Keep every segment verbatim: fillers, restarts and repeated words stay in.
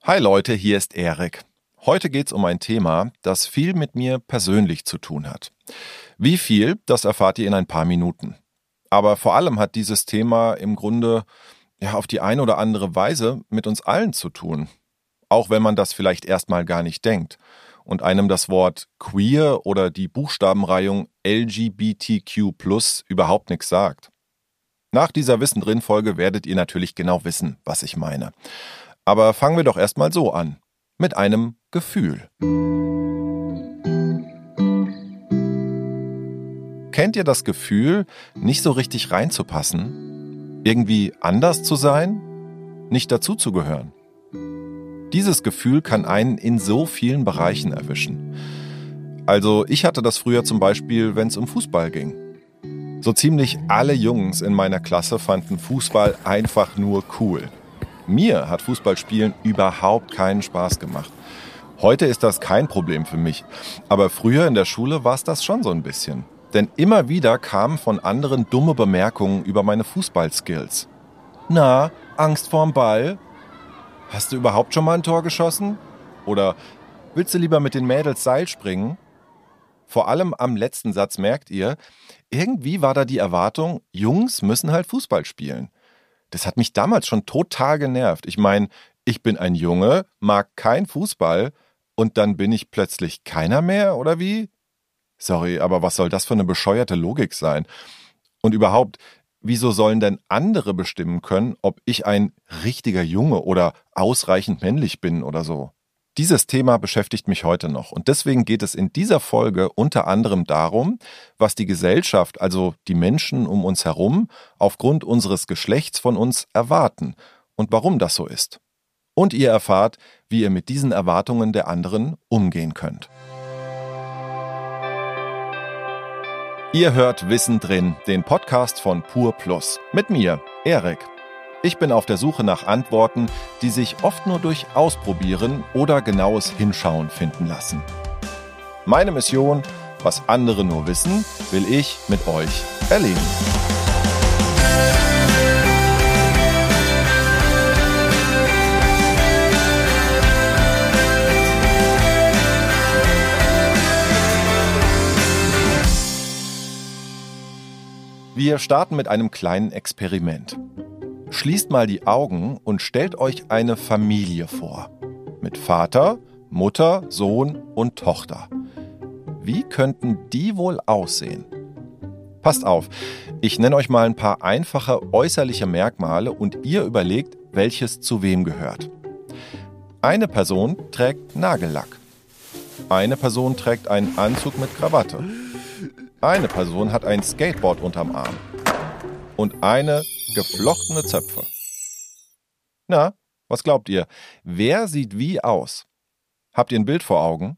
Hi Leute, hier ist Erik. Heute geht's um ein Thema, das viel mit mir persönlich zu tun hat. Wie viel, das erfahrt ihr in ein paar Minuten. Aber vor allem hat dieses Thema im Grunde ja auf die eine oder andere Weise mit uns allen zu tun. Auch wenn man das vielleicht erstmal gar nicht denkt und einem das Wort queer oder die Buchstabenreihung L G B T Q plus überhaupt nichts sagt. Nach dieser Wissen drin Folge werdet ihr natürlich genau wissen, was ich meine. Aber fangen wir doch erstmal so an, mit einem Gefühl. Kennt ihr das Gefühl, nicht so richtig reinzupassen? Irgendwie anders zu sein? Nicht dazuzugehören? Dieses Gefühl kann einen in so vielen Bereichen erwischen. Also ich hatte das früher zum Beispiel, wenn es um Fußball ging. So ziemlich alle Jungs in meiner Klasse fanden Fußball einfach nur cool. Mir hat Fußballspielen überhaupt keinen Spaß gemacht. Heute ist das kein Problem für mich, aber früher in der Schule war es das schon so ein bisschen. Denn immer wieder kamen von anderen dumme Bemerkungen über meine Fußballskills. Na, Angst vorm Ball? Hast du überhaupt schon mal ein Tor geschossen? Oder willst du lieber mit den Mädels Seil springen? Vor allem am letzten Satz merkt ihr, irgendwie war da die Erwartung, Jungs müssen halt Fußball spielen. Das hat mich damals schon total genervt. Ich meine, ich bin ein Junge, mag kein Fußball und dann bin ich plötzlich keiner mehr, oder wie? Sorry, aber was soll das für eine bescheuerte Logik sein? Und überhaupt, wieso sollen denn andere bestimmen können, ob ich ein richtiger Junge oder ausreichend männlich bin oder so? Dieses Thema beschäftigt mich heute noch und deswegen geht es in dieser Folge unter anderem darum, was die Gesellschaft, also die Menschen um uns herum, aufgrund unseres Geschlechts von uns erwarten und warum das so ist. Und ihr erfahrt, wie ihr mit diesen Erwartungen der anderen umgehen könnt. Ihr hört Wissen drin, den Podcast von Pur Plus. Mit mir, Erik. Ich bin auf der Suche nach Antworten, die sich oft nur durch Ausprobieren oder genaues Hinschauen finden lassen. Meine Mission, was andere nur wissen, will ich mit euch erleben. Wir starten mit einem kleinen Experiment. Schließt mal die Augen und stellt euch eine Familie vor. Mit Vater, Mutter, Sohn und Tochter. Wie könnten die wohl aussehen? Passt auf, ich nenne euch mal ein paar einfache äußerliche Merkmale und ihr überlegt, welches zu wem gehört. Eine Person trägt Nagellack. Eine Person trägt einen Anzug mit Krawatte. Eine Person hat ein Skateboard unterm Arm. Und eine geflochtene Zöpfe. Na, was glaubt ihr? Wer sieht wie aus? Habt ihr ein Bild vor Augen?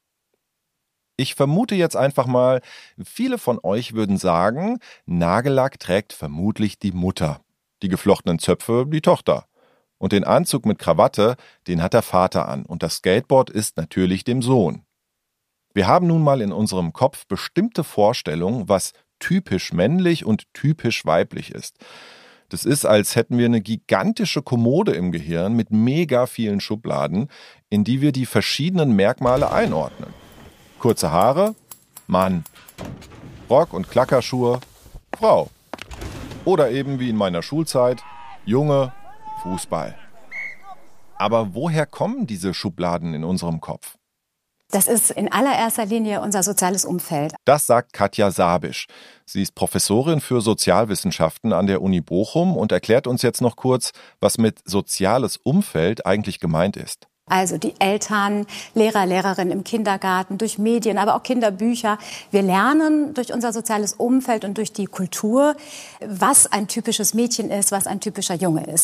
Ich vermute jetzt einfach mal, viele von euch würden sagen, Nagellack trägt vermutlich die Mutter, die geflochtenen Zöpfe die Tochter. Und den Anzug mit Krawatte, den hat der Vater an und das Skateboard ist natürlich dem Sohn. Wir haben nun mal in unserem Kopf bestimmte Vorstellungen, was typisch männlich und typisch weiblich ist. Das ist, als hätten wir eine gigantische Kommode im Gehirn mit mega vielen Schubladen, in die wir die verschiedenen Merkmale einordnen. Kurze Haare, Mann. Rock- und Klackerschuhe, Frau. Oder eben wie in meiner Schulzeit, Junge, Fußball. Aber woher kommen diese Schubladen in unserem Kopf? Das ist in allererster Linie unser soziales Umfeld. Das sagt Katja Sabisch. Sie ist Professorin für Sozialwissenschaften an der Uni Bochum und erklärt uns jetzt noch kurz, was mit soziales Umfeld eigentlich gemeint ist. Also die Eltern, Lehrer, Lehrerinnen im Kindergarten, durch Medien, aber auch Kinderbücher. Wir lernen durch unser soziales Umfeld und durch die Kultur, was ein typisches Mädchen ist, was ein typischer Junge ist.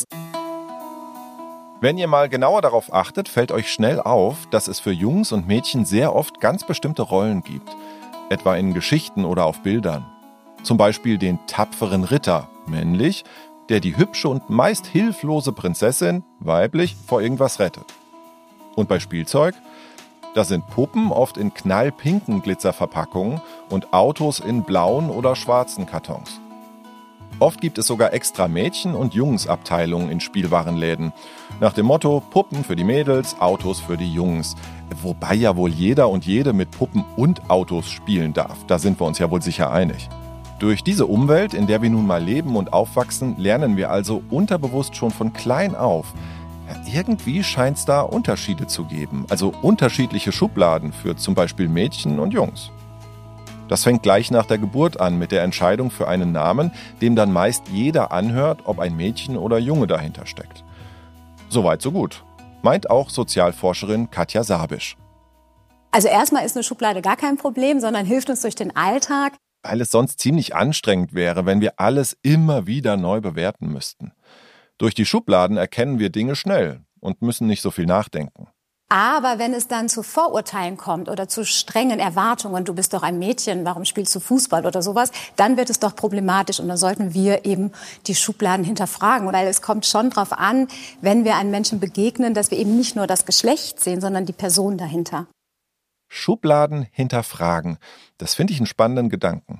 Wenn ihr mal genauer darauf achtet, fällt euch schnell auf, dass es für Jungs und Mädchen sehr oft ganz bestimmte Rollen gibt. Etwa in Geschichten oder auf Bildern. Zum Beispiel den tapferen Ritter, männlich, der die hübsche und meist hilflose Prinzessin, weiblich, vor irgendwas rettet. Und bei Spielzeug? Da sind Puppen oft in knallpinken Glitzerverpackungen und Autos in blauen oder schwarzen Kartons. Oft gibt es sogar extra Mädchen- und Jungsabteilungen in Spielwarenläden. Nach dem Motto Puppen für die Mädels, Autos für die Jungs. Wobei ja wohl jeder und jede mit Puppen und Autos spielen darf. Da sind wir uns ja wohl sicher einig. Durch diese Umwelt, in der wir nun mal leben und aufwachsen, lernen wir also unterbewusst schon von klein auf. Ja, irgendwie scheint es da Unterschiede zu geben. Also unterschiedliche Schubladen für zum Beispiel Mädchen und Jungs. Das fängt gleich nach der Geburt an mit der Entscheidung für einen Namen, dem dann meist jeder anhört, ob ein Mädchen oder Junge dahinter steckt. Soweit, so gut. Meint auch Sozialforscherin Katja Sabisch. Also erstmal ist eine Schublade gar kein Problem, sondern hilft uns durch den Alltag. Weil es sonst ziemlich anstrengend wäre, wenn wir alles immer wieder neu bewerten müssten. Durch die Schubladen erkennen wir Dinge schnell und müssen nicht so viel nachdenken. Aber wenn es dann zu Vorurteilen kommt oder zu strengen Erwartungen, du bist doch ein Mädchen, warum spielst du Fußball oder sowas, dann wird es doch problematisch und dann sollten wir eben die Schubladen hinterfragen. Weil es kommt schon darauf an, wenn wir einem Menschen begegnen, dass wir eben nicht nur das Geschlecht sehen, sondern die Person dahinter. Schubladen hinterfragen, das finde ich einen spannenden Gedanken.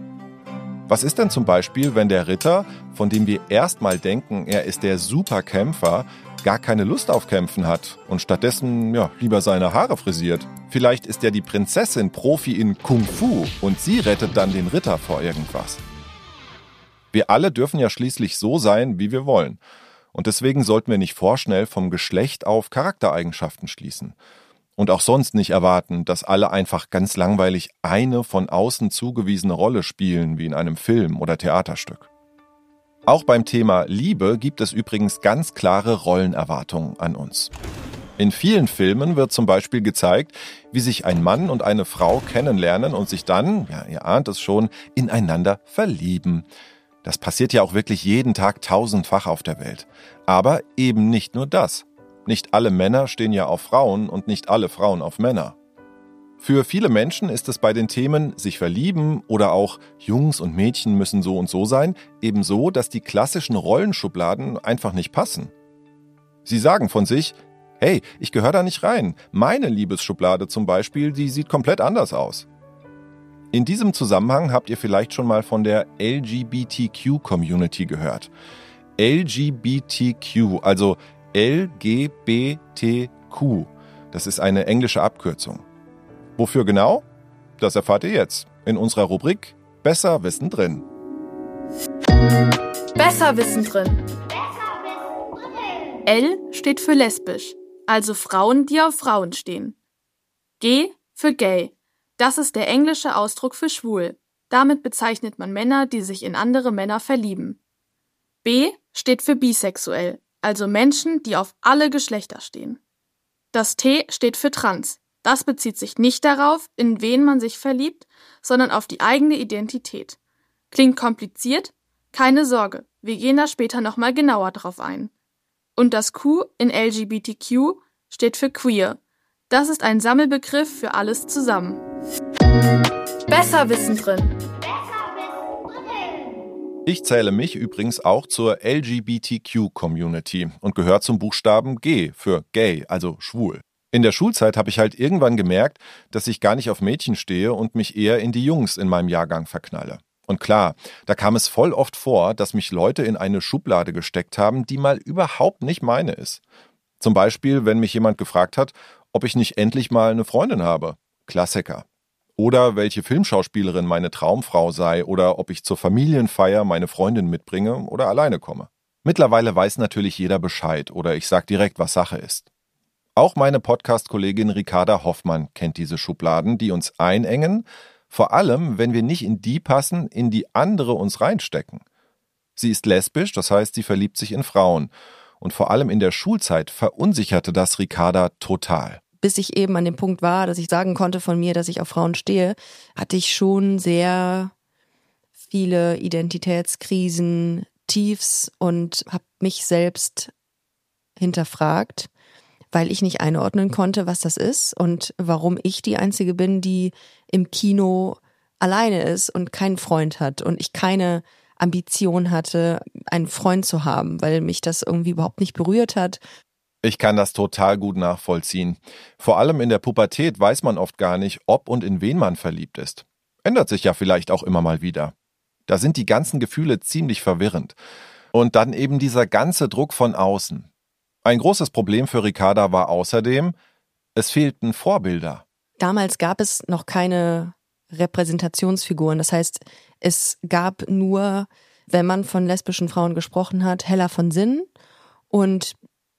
Was ist denn zum Beispiel, wenn der Ritter, von dem wir erstmal denken, er ist der Superkämpfer, gar keine Lust auf Kämpfen hat und stattdessen ja, lieber seine Haare frisiert? Vielleicht ist ja die Prinzessin Profi in Kung Fu und sie rettet dann den Ritter vor irgendwas. Wir alle dürfen ja schließlich so sein, wie wir wollen. Und deswegen sollten wir nicht vorschnell vom Geschlecht auf Charaktereigenschaften schließen. Und auch sonst nicht erwarten, dass alle einfach ganz langweilig eine von außen zugewiesene Rolle spielen, wie in einem Film oder Theaterstück. Auch beim Thema Liebe gibt es übrigens ganz klare Rollenerwartungen an uns. In vielen Filmen wird zum Beispiel gezeigt, wie sich ein Mann und eine Frau kennenlernen und sich dann, ja, ihr ahnt es schon, ineinander verlieben. Das passiert ja auch wirklich jeden Tag tausendfach auf der Welt. Aber eben nicht nur das. Nicht alle Männer stehen ja auf Frauen und nicht alle Frauen auf Männer. Für viele Menschen ist es bei den Themen sich verlieben oder auch Jungs und Mädchen müssen so und so sein, eben so, dass die klassischen Rollenschubladen einfach nicht passen. Sie sagen von sich, hey, ich gehöre da nicht rein. Meine Liebesschublade zum Beispiel, die sieht komplett anders aus. In diesem Zusammenhang habt ihr vielleicht schon mal von der L G B T Q-Community gehört. L G B T Q, also L G B T Q. Das ist eine englische Abkürzung. Wofür genau? Das erfahrt ihr jetzt in unserer Rubrik Besser Wissen drin. Besser Wissen drin. L steht für lesbisch, also Frauen, die auf Frauen stehen. G für gay. Das ist der englische Ausdruck für schwul. Damit bezeichnet man Männer, die sich in andere Männer verlieben. B steht für bisexuell. Also Menschen, die auf alle Geschlechter stehen. Das T steht für trans. Das bezieht sich nicht darauf, in wen man sich verliebt, sondern auf die eigene Identität. Klingt kompliziert? Keine Sorge, wir gehen da später nochmal genauer drauf ein. Und das Q in L G B T Q steht für queer. Das ist ein Sammelbegriff für alles zusammen. Besser Wissen drin. Ich zähle mich übrigens auch zur L G B T Q-Community und gehöre zum Buchstaben G für gay, also schwul. In der Schulzeit habe ich halt irgendwann gemerkt, dass ich gar nicht auf Mädchen stehe und mich eher in die Jungs in meinem Jahrgang verknalle. Und klar, da kam es voll oft vor, dass mich Leute in eine Schublade gesteckt haben, die mal überhaupt nicht meine ist. Zum Beispiel, wenn mich jemand gefragt hat, ob ich nicht endlich mal eine Freundin habe. Klassiker. Oder welche Filmschauspielerin meine Traumfrau sei oder ob ich zur Familienfeier meine Freundin mitbringe oder alleine komme. Mittlerweile weiß natürlich jeder Bescheid oder ich sag direkt, was Sache ist. Auch meine Podcast-Kollegin Ricarda Hoffmann kennt diese Schubladen, die uns einengen, vor allem, wenn wir nicht in die passen, in die andere uns reinstecken. Sie ist lesbisch, das heißt, sie verliebt sich in Frauen. Und vor allem in der Schulzeit verunsicherte das Ricarda total. Bis ich eben an dem Punkt war, dass ich sagen konnte von mir, dass ich auf Frauen stehe, hatte ich schon sehr viele Identitätskrisen, Tiefs und habe mich selbst hinterfragt, weil ich nicht einordnen konnte, was das ist und warum ich die Einzige bin, die im Kino alleine ist und keinen Freund hat und ich keine Ambition hatte, einen Freund zu haben, weil mich das irgendwie überhaupt nicht berührt hat. Ich kann das total gut nachvollziehen. Vor allem in der Pubertät weiß man oft gar nicht, ob und in wen man verliebt ist. Ändert sich ja vielleicht auch immer mal wieder. Da sind die ganzen Gefühle ziemlich verwirrend. Und dann eben dieser ganze Druck von außen. Ein großes Problem für Ricarda war außerdem, es fehlten Vorbilder. Damals gab es noch keine Repräsentationsfiguren. Das heißt, es gab nur, wenn man von lesbischen Frauen gesprochen hat, Hella von Sinnen und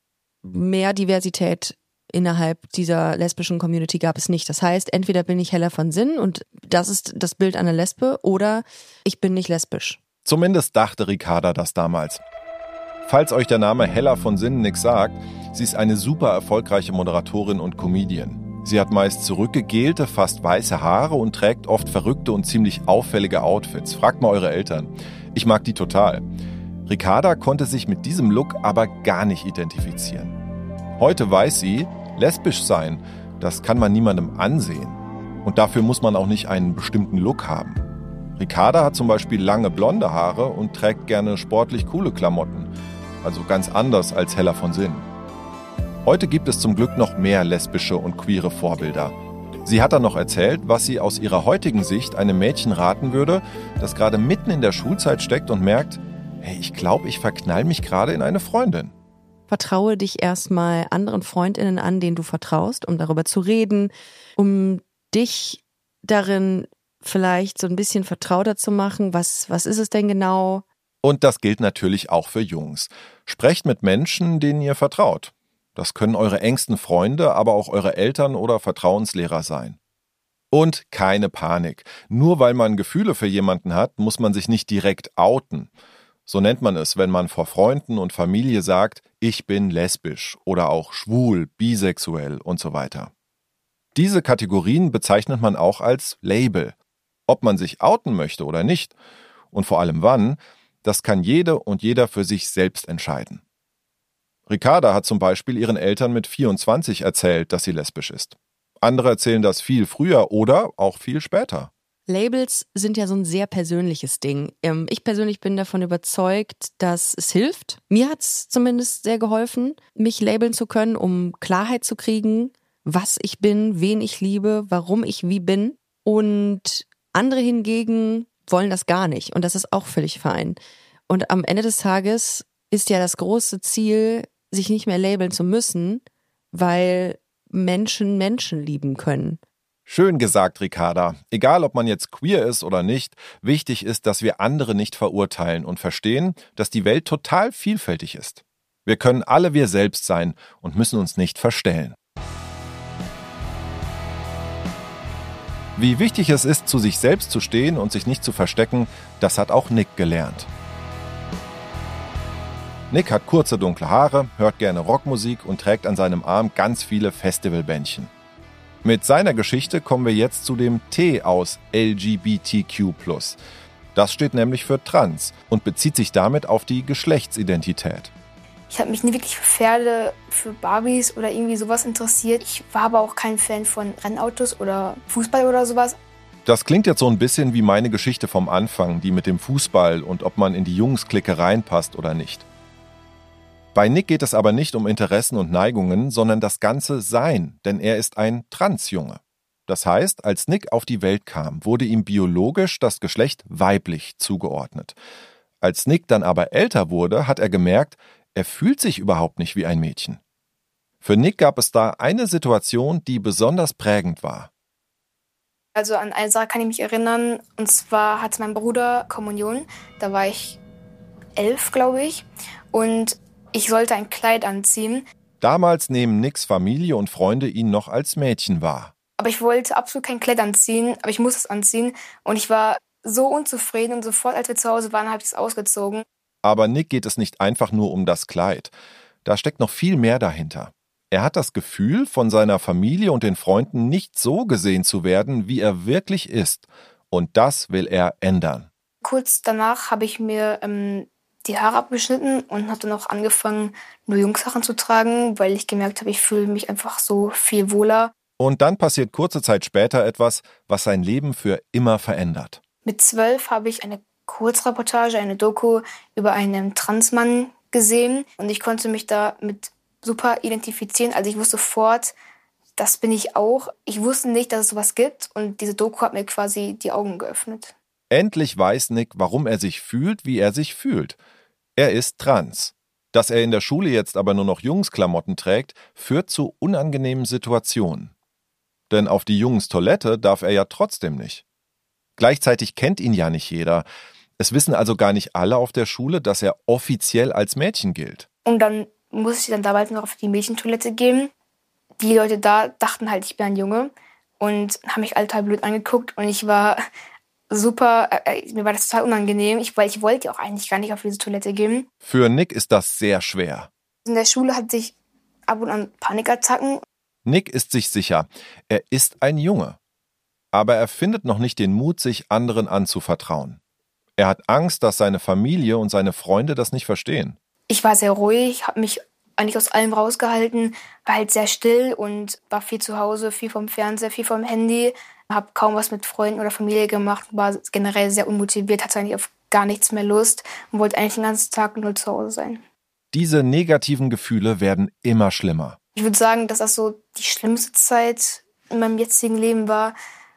mehr Diversität innerhalb dieser lesbischen Community gab es nicht. Das heißt, entweder bin ich Hella von Sinnen und das ist das Bild einer Lesbe oder ich bin nicht lesbisch. Zumindest dachte Ricarda das damals. Falls euch der Name Hella von Sinnen nichts sagt, sie ist eine super erfolgreiche Moderatorin und Comedian. Sie hat meist zurückgegelte, fast weiße Haare und trägt oft verrückte und ziemlich auffällige Outfits. Fragt mal eure Eltern. Ich mag die total. Ricarda konnte sich mit diesem Look aber gar nicht identifizieren. Heute weiß sie, lesbisch sein, das kann man niemandem ansehen. Und dafür muss man auch nicht einen bestimmten Look haben. Ricarda hat zum Beispiel lange blonde Haare und trägt gerne sportlich coole Klamotten. Also ganz anders als Hella von Sinnen. Heute gibt es zum Glück noch mehr lesbische und queere Vorbilder. Sie hat dann noch erzählt, was sie aus ihrer heutigen Sicht einem Mädchen raten würde, das gerade mitten in der Schulzeit steckt und merkt, hey, ich glaube, ich verknall mich gerade in eine Freundin. Vertraue dich erstmal anderen FreundInnen an, denen du vertraust, um darüber zu reden, um dich darin vielleicht so ein bisschen vertrauter zu machen. Was, was ist es denn genau? Und das gilt natürlich auch für Jungs. Sprecht mit Menschen, denen ihr vertraut. Das können eure engsten Freunde, aber auch eure Eltern oder Vertrauenslehrer sein. Und keine Panik. Nur weil man Gefühle für jemanden hat, muss man sich nicht direkt outen. So nennt man es, wenn man vor Freunden und Familie sagt, ich bin lesbisch oder auch schwul, bisexuell und so weiter. Diese Kategorien bezeichnet man auch als Label. Ob man sich outen möchte oder nicht und vor allem wann, das kann jede und jeder für sich selbst entscheiden. Ricarda hat zum Beispiel ihren Eltern mit vierundzwanzig erzählt, dass sie lesbisch ist. Andere erzählen das viel früher oder auch viel später. Labels sind ja so ein sehr persönliches Ding. Ich persönlich bin davon überzeugt, dass es hilft. Mir hat es zumindest sehr geholfen, mich labeln zu können, um Klarheit zu kriegen, was ich bin, wen ich liebe, warum ich wie bin. Und andere hingegen wollen das gar nicht. Und das ist auch völlig fein. Und am Ende des Tages ist ja das große Ziel, sich nicht mehr labeln zu müssen, weil Menschen Menschen lieben können. Schön gesagt, Ricarda. Egal, ob man jetzt queer ist oder nicht, wichtig ist, dass wir andere nicht verurteilen und verstehen, dass die Welt total vielfältig ist. Wir können alle wir selbst sein und müssen uns nicht verstellen. Wie wichtig es ist, zu sich selbst zu stehen und sich nicht zu verstecken, das hat auch Nick gelernt. Nick hat kurze dunkle Haare, hört gerne Rockmusik und trägt an seinem Arm ganz viele Festivalbändchen. Mit seiner Geschichte kommen wir jetzt zu dem T aus L G B T Q plus. Das steht nämlich für Trans und bezieht sich damit auf die Geschlechtsidentität. Ich habe mich nie wirklich für Pferde, für Barbies oder irgendwie sowas interessiert. Ich war aber auch kein Fan von Rennautos oder Fußball oder sowas. Das klingt jetzt so ein bisschen wie meine Geschichte vom Anfang, die mit dem Fußball und ob man in die Jungs-Clique reinpasst oder nicht. Bei Nick geht es aber nicht um Interessen und Neigungen, sondern das ganze Sein, denn er ist ein Transjunge. Das heißt, als Nick auf die Welt kam, wurde ihm biologisch das Geschlecht weiblich zugeordnet. Als Nick dann aber älter wurde, hat er gemerkt, er fühlt sich überhaupt nicht wie ein Mädchen. Für Nick gab es da eine Situation, die besonders prägend war. Also an eine Sache kann ich mich erinnern, und zwar hatte mein Bruder Kommunion, da war ich elf, glaube ich, und ich sollte ein Kleid anziehen. Damals nehmen Nicks Familie und Freunde ihn noch als Mädchen wahr. Aber ich wollte absolut kein Kleid anziehen, aber ich musste es anziehen. Und ich war so unzufrieden und sofort, als wir zu Hause waren, habe ich es ausgezogen. Aber Nick geht es nicht einfach nur um das Kleid. Da steckt noch viel mehr dahinter. Er hat das Gefühl, von seiner Familie und den Freunden nicht so gesehen zu werden, wie er wirklich ist. Und das will er ändern. Kurz danach habe ich mir ähm, die Haare abgeschnitten und habe dann auch angefangen, nur Jungssachen zu tragen, weil ich gemerkt habe, ich fühle mich einfach so viel wohler. Und dann passiert kurze Zeit später etwas, was sein Leben für immer verändert. Mit zwölf habe ich eine Kurzreportage, eine Doku über einen Transmann gesehen und ich konnte mich damit super identifizieren. Also ich wusste sofort, das bin ich auch. Ich wusste nicht, dass es sowas gibt und diese Doku hat mir quasi die Augen geöffnet. Endlich weiß Nick, warum er sich fühlt, wie er sich fühlt. Er ist trans. Dass er in der Schule jetzt aber nur noch Jungsklamotten trägt, führt zu unangenehmen Situationen. Denn auf die Jungs-Toilette darf er ja trotzdem nicht. Gleichzeitig kennt ihn ja nicht jeder. Es wissen also gar nicht alle auf der Schule, dass er offiziell als Mädchen gilt. Und dann musste ich dann damals noch auf die Mädchentoilette gehen. Die Leute da dachten halt, ich bin ein Junge und haben mich alle total blöd angeguckt. Und ich war super, äh, mir war das total unangenehm, ich, weil ich wollte auch eigentlich gar nicht auf diese Toilette gehen. Für Nick ist das sehr schwer. In der Schule hatte ich ab und an Panikattacken. Nick ist sich sicher, er ist ein Junge. Aber er findet noch nicht den Mut, sich anderen anzuvertrauen. Er hat Angst, dass seine Familie und seine Freunde das nicht verstehen. Ich war sehr ruhig, habe mich eigentlich aus allem rausgehalten, war halt sehr still und war viel zu Hause, viel vom Fernseher, viel vom Handy. Habe kaum was mit Freunden oder Familie gemacht, war generell sehr unmotiviert, hatte eigentlich auf gar nichts mehr Lust und wollte eigentlich den ganzen Tag nur zu Hause sein. Diese negativen Gefühle werden immer schlimmer. Ich würde sagen, dass das so die schlimmste Zeit in meinem jetzigen Leben war,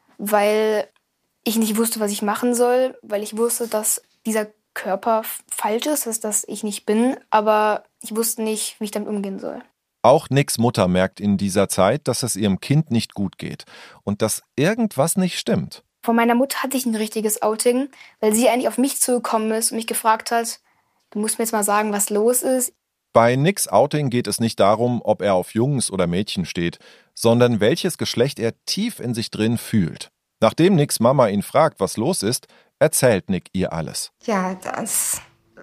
weil ich nicht wusste, was ich machen soll, weil ich wusste, dass dieser Körper falsch ist, dass das ich nicht bin, aber ich wusste nicht, wie ich damit umgehen soll. Auch Nicks Mutter merkt in dieser Zeit, dass es ihrem Kind nicht gut geht und dass irgendwas nicht stimmt. Von meiner Mutter hatte ich ein richtiges Outing, weil sie eigentlich auf mich zugekommen ist und mich gefragt hat, du musst mir jetzt mal sagen, was los ist. Bei Nicks Outing geht es nicht darum, ob er auf Jungs oder Mädchen steht, sondern welches Geschlecht er tief in sich drin fühlt. Nachdem Nicks Mama ihn fragt, was los ist, erzählt Nick ihr alles. Ja, das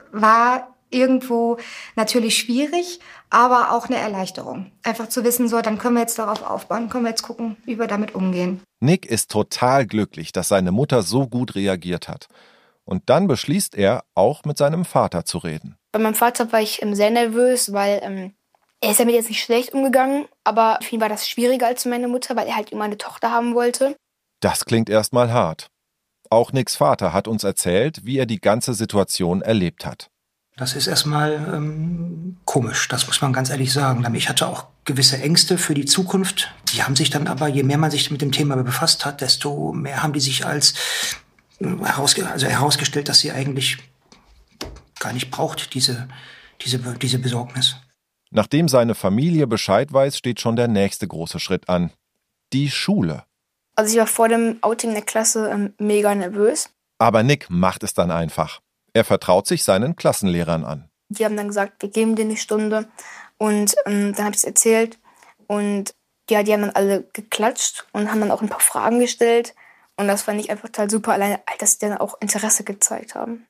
war irgendwo natürlich schwierig, aber auch eine Erleichterung. Einfach zu wissen, so, dann können wir jetzt darauf aufbauen, können wir jetzt gucken, wie wir damit umgehen. Nick ist total glücklich, dass seine Mutter so gut reagiert hat. Und dann beschließt er, auch mit seinem Vater zu reden. Bei meinem Vater war ich ähm, sehr nervös, weil ähm, er ist damit jetzt nicht schlecht umgegangen, aber für ihn war das schwieriger als für meine Mutter, weil er halt immer eine Tochter haben wollte. Das klingt erstmal hart. Auch Nicks Vater hat uns erzählt, wie er die ganze Situation erlebt hat. Das ist erstmal ähm, komisch, das muss man ganz ehrlich sagen. Ich hatte auch gewisse Ängste für die Zukunft. Die haben sich dann aber, je mehr man sich mit dem Thema befasst hat, desto mehr haben die sich als äh, herausge- also herausgestellt, dass sie eigentlich gar nicht braucht, diese, diese, diese Besorgnis. Nachdem seine Familie Bescheid weiß, steht schon der nächste große Schritt an. Die Schule. Also ich war vor dem Outing in der Klasse ähm, mega nervös. Aber Nick macht es dann einfach. Er vertraut sich seinen Klassenlehrern an. Die haben dann gesagt, wir geben dir eine Stunde. Und ähm, dann habe ich es erzählt. Und ja, die haben dann alle geklatscht und haben dann auch ein paar Fragen gestellt. Und das fand ich einfach total super, alleine, dass sie dann auch Interesse gezeigt haben.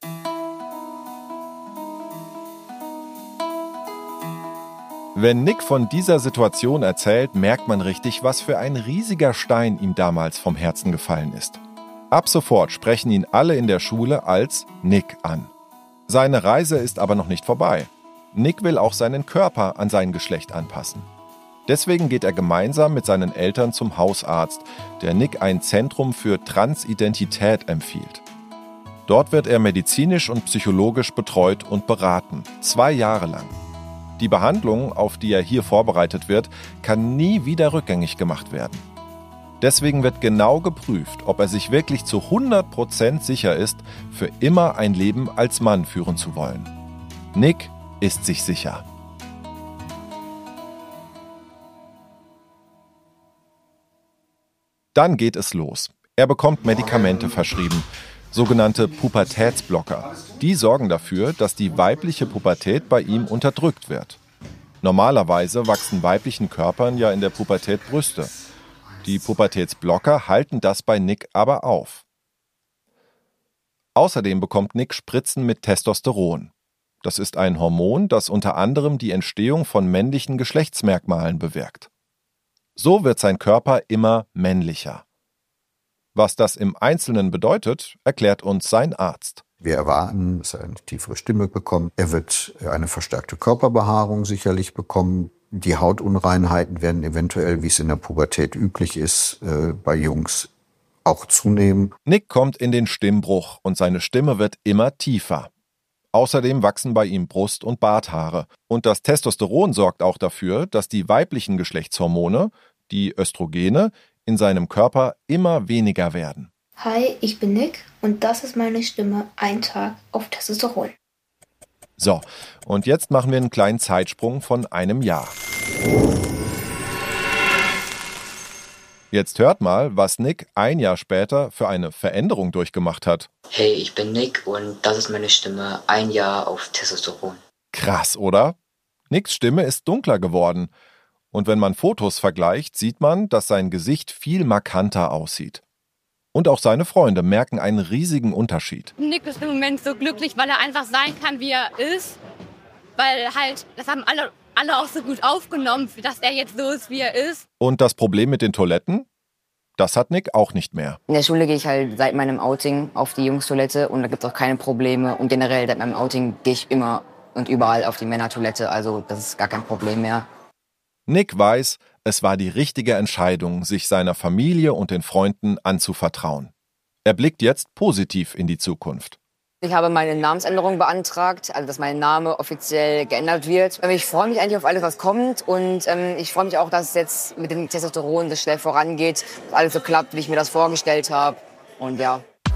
Wenn Nick von dieser Situation erzählt, merkt man richtig, was für ein riesiger Stein ihm damals vom Herzen gefallen ist. Ab sofort sprechen ihn alle in der Schule als Nick an. Seine Reise ist aber noch nicht vorbei. Nick will auch seinen Körper an sein Geschlecht anpassen. Deswegen geht er gemeinsam mit seinen Eltern zum Hausarzt, der Nick ein Zentrum für Transidentität empfiehlt. Dort wird er medizinisch und psychologisch betreut und beraten, zwei Jahre lang. Die Behandlung, auf die er hier vorbereitet wird, kann nie wieder rückgängig gemacht werden. Deswegen wird genau geprüft, ob er sich wirklich zu hundert Prozent sicher ist, für immer ein Leben als Mann führen zu wollen. Nick ist sich sicher. Dann geht es los. Er bekommt Medikamente verschrieben, sogenannte Pubertätsblocker. Die sorgen dafür, dass die weibliche Pubertät bei ihm unterdrückt wird. Normalerweise wachsen weiblichen Körpern ja in der Pubertät Brüste. Die Pubertätsblocker halten das bei Nick aber auf. Außerdem bekommt Nick Spritzen mit Testosteron. Das ist ein Hormon, das unter anderem die Entstehung von männlichen Geschlechtsmerkmalen bewirkt. So wird sein Körper immer männlicher. Was das im Einzelnen bedeutet, erklärt uns sein Arzt. Wir erwarten, dass er eine tiefere Stimme bekommt. Er wird eine verstärkte Körperbehaarung sicherlich bekommen. Die Hautunreinheiten werden eventuell, wie es in der Pubertät üblich ist, bei Jungs auch zunehmen. Nick kommt in den Stimmbruch und seine Stimme wird immer tiefer. Außerdem wachsen bei ihm Brust- und Barthaare. Und das Testosteron sorgt auch dafür, dass die weiblichen Geschlechtshormone, die Östrogene, in seinem Körper immer weniger werden. Hi, ich bin Nick und das ist meine Stimme, ein Tag auf Testosteron. So, und jetzt machen wir einen kleinen Zeitsprung von einem Jahr. Jetzt hört mal, was Nick ein Jahr später für eine Veränderung durchgemacht hat. Hey, ich bin Nick und das ist meine Stimme, ein Jahr auf Testosteron. Krass, oder? Nicks Stimme ist dunkler geworden. Und wenn man Fotos vergleicht, sieht man, dass sein Gesicht viel markanter aussieht. Und auch seine Freunde merken einen riesigen Unterschied. Nick ist im Moment so glücklich, weil er einfach sein kann, wie er ist. Weil halt, das haben alle, alle auch so gut aufgenommen, dass er jetzt so ist, wie er ist. Und das Problem mit den Toiletten? Das hat Nick auch nicht mehr. In der Schule gehe ich halt seit meinem Outing auf die Jungstoilette und da gibt es auch keine Probleme. Und generell seit meinem Outing gehe ich immer und überall auf die Männertoilette, also das ist gar kein Problem mehr. Nick weiß, es war die richtige Entscheidung, sich seiner Familie und den Freunden anzuvertrauen. Er blickt jetzt positiv in die Zukunft. Ich habe meine Namensänderung beantragt, also dass mein Name offiziell geändert wird. Ich freue mich eigentlich auf alles, was kommt und ähm, ich freue mich auch, dass es jetzt mit dem Testosteron so schnell vorangeht, dass alles so klappt, wie ich mir das vorgestellt habe. Und ja.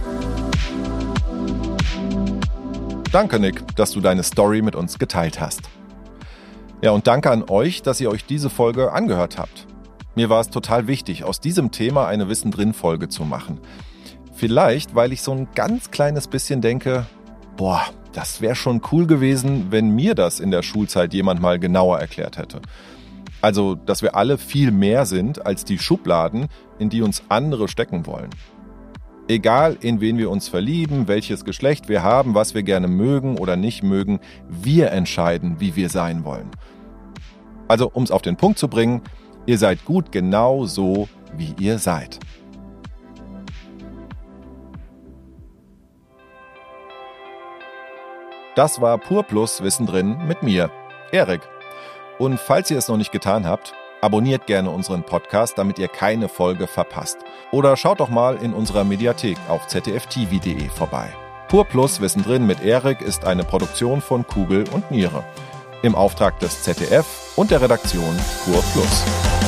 Danke, Nick, dass du deine Story mit uns geteilt hast. Ja, und danke an euch, dass ihr euch diese Folge angehört habt. Mir war es total wichtig, aus diesem Thema eine Wissen-drin-Folge zu machen. Vielleicht, weil ich so ein ganz kleines bisschen denke, boah, das wäre schon cool gewesen, wenn mir das in der Schulzeit jemand mal genauer erklärt hätte. Also, dass wir alle viel mehr sind als die Schubladen, in die uns andere stecken wollen. Egal, in wen wir uns verlieben, welches Geschlecht wir haben, was wir gerne mögen oder nicht mögen, wir entscheiden, wie wir sein wollen. Also, um es auf den Punkt zu bringen, ihr seid gut genau so, wie ihr seid. Das war Pur Plus Wissen drin mit mir, Erik. Und falls ihr es noch nicht getan habt, abonniert gerne unseren Podcast, damit ihr keine Folge verpasst. Oder schaut doch mal in unserer Mediathek auf z d f t v punkt d e vorbei. Pur Plus Wissen drin mit Erik ist eine Produktion von Kugel und Niere. Im Auftrag des Z D F und der Redaktion Pur Plus.